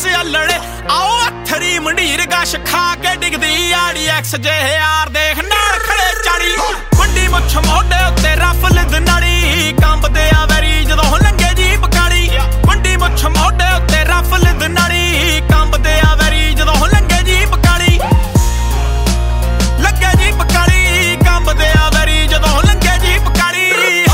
X ਅਲੜੇ आओ हथरी मंडीर गश खा के डिगदी आड़ी एक्स जे यार देख नाल खड़े चाड़ी वड्डी मुछ मोढे उत्ते रफ लिद नाड़ी कंबदे आ वैरी जदों लंघे जीप काली वड्डी मुछ मोढे उत्ते रफ लिद नाड़ी कंबदे आ वैरी जदों लंघे जीप काली लंघे जीप काली कंबदे आ वैरी जदों लंघे जीप काली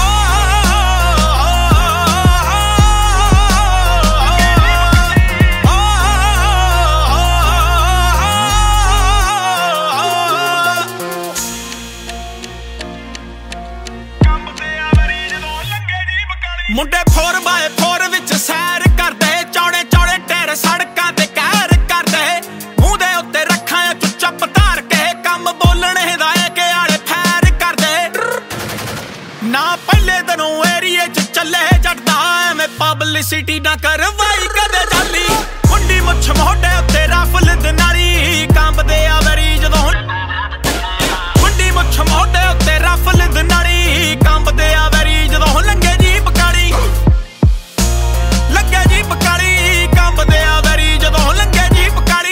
मुंडे 4x4 विच सैर करदे चौड़े चौड़े टेर सड़कां ते कहर करदे मूंह दे उत्ते रखां चुप धार के कम बोलण हिदाए के आले फैर करदे ना पहले दिनों एरिए च चले जड़दा एवें पब्लिसिटी ना करवाई कदे जाली मुंडी मुछ मोढे उत्ते रफ लिद नाली कंबदे आ वैरी जदों मुंडी मुछ मोढे उत्ते रफ लिद नाली कंबदे आ वैरी जदों लंघे जीप काली लंघे जीप काली कंबदे आ वैरी जदों लंघे जीप काली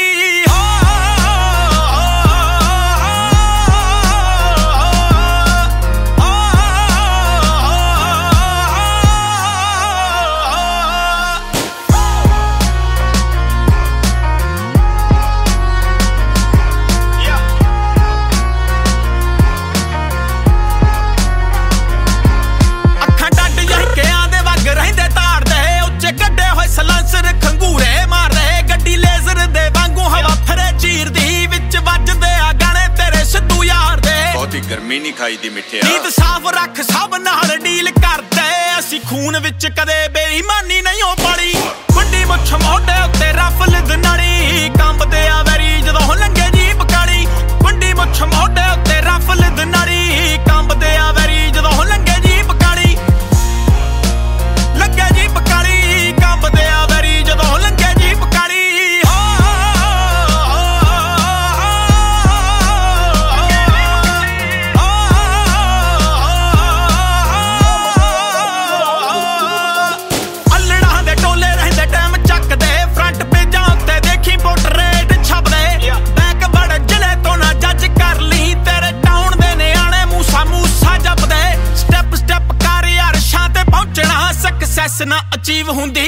ਸਲਾਂਸਰ ਖੰਗੂਰੇ ਮਾਰਦੇ ਗੱਡੀ ਲੇਜ਼ਰ ਦੇ ਵਾਂਗੂ ਹਵਾ ਫਰੇ ਚੀਰਦੀ ਵਿੱਚ ਵੱਜਦੇ ਆ ਗਾਣੇ ਤੇਰੇ ਸਿੱਧੂ ਯਾਰ ਦੇ ਬਹੁਤੀ ਗਰਮੀ ਨਹੀਂ ਖਾਈ ਦੀ ਮਿੱਠਿਆ ਨੀਤ ਸਾਫ਼ ਰੱਖ ਸਭ ਨਾਲ ਡੀਲ ਕਰਦੇ ਅਸੀਂ ਖੂਨ ਵਿੱਚ ਕਦੇ ਬੇਈਮਾਨੀ ਨਹੀਂ ਹੋ ਪਾੜੀ ਵੱਡੀ ਮੁੱਛ ਮੋਢੇ ਉੱਤੇ ਰਫ ਲਿਦ ਨਾਲੀ ਕੰਬਦੇ ਆ ਵੈਰੀ ਜਦੋਂ ਲੰਘੇ ਜੀਪ ਕਾਲੀ ਵੱਡੀ ਮੁੱਛ ਮੋਢੇ ਉੱਤੇ ਰਫ ਲਿਦ ਨਾਲੀ ਕੰਬਦੇ ਆ ਵੈਰੀ ਜਦੋਂ ਲੰਘੇ ਜੀਪ ਕਾਲੀ ਲੰਘੇ ਜੀਪ ਕਾਲੀ ਕੰਬਦੇ ਆ ਵੈਰੀ ਜਦੋਂ ਲੰਘੇ ਜੀਪ ਕਾਲੀ ਅਲੜਾਂ ਦੇ ਟੋਲੇ ਰਹਿੰਦੇ ਟਾਈਮ ਚੱਕਦੇ ਫਰੰਟ ਪੇਜਾਂ ਉੱਤੇ ਦੇਖੀ ਪੋਰਟਰੇਟ ਛਪਦੇ ਬੈਕ ਵੜ ਜ਼ਿਲ੍ਹੇ ਤੋਂ ਨਾ ਜੱਜ ਕਰ ਲਈ ਤੇਰੇ ਟਾਊਨ ਦੇ ਨਿਆਣੇ ਮੂਸਾ ਜਪਦੇ ਸਟੈਪ ਕਰ ਯਾਰ ਸ਼ਾਂ ਤੇ ਪਹੁੰਚਣਾ ਸਕਸੈਸ ਨਾ ਅਚੀਵ ਹੁੰਦੀ